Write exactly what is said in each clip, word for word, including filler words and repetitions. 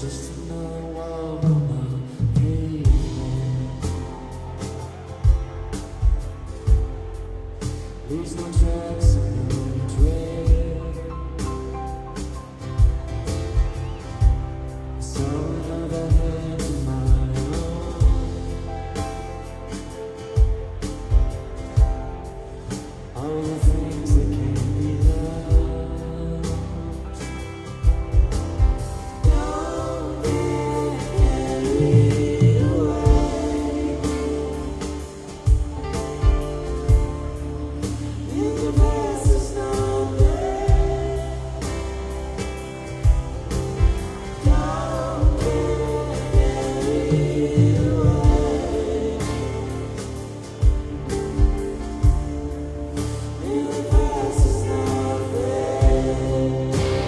just another wall on the pavement. Leaves no tracks and no trail. I saw another hand in my own. All the things that can't be loved. Don't get carried away in the past is not there. Don't get carried away in the past is not there.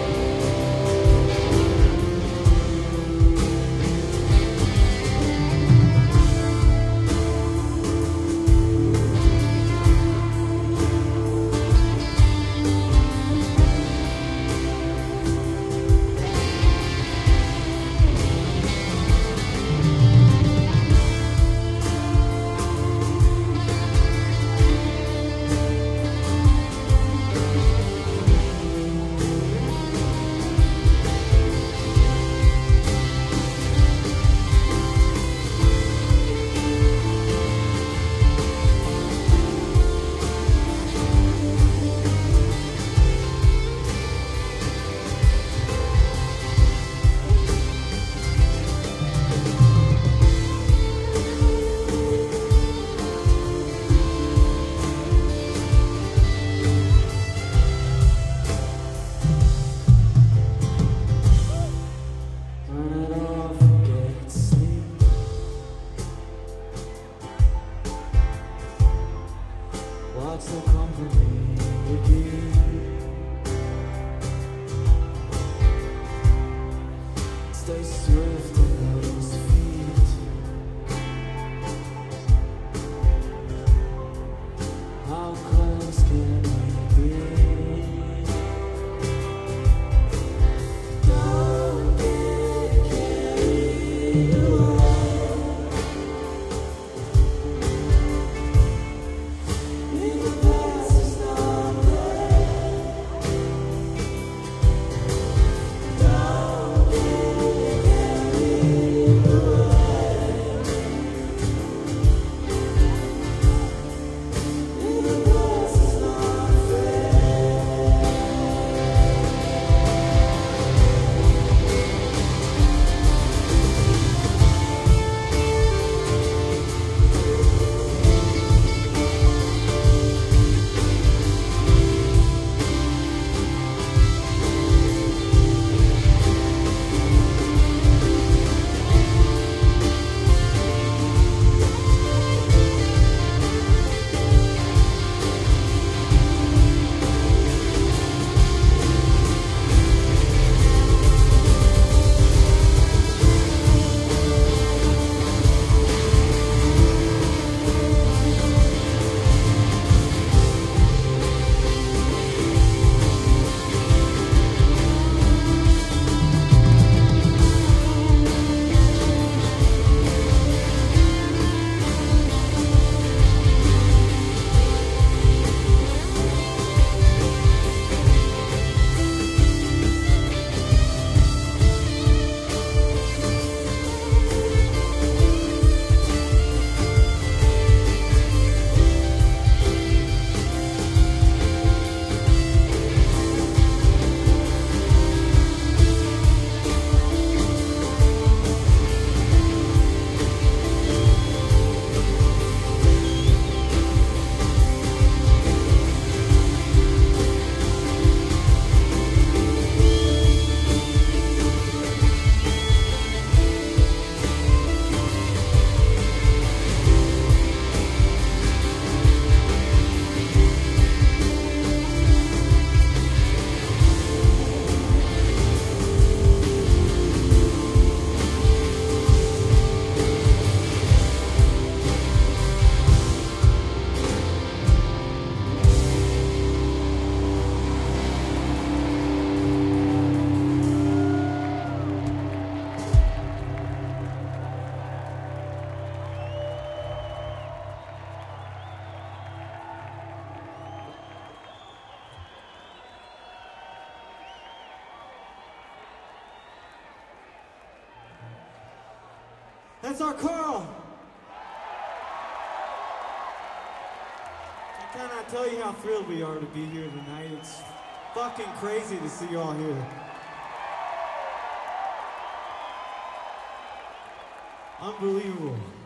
Turn it off and get to sleep. What's the company you keep? Stay swift on those feet. How close can we be? Don't get carried away in the past is not there. Don't get That's our Carl. I cannot tell you how thrilled we are to be here tonight. It's fucking crazy to see you all here. Unbelievable.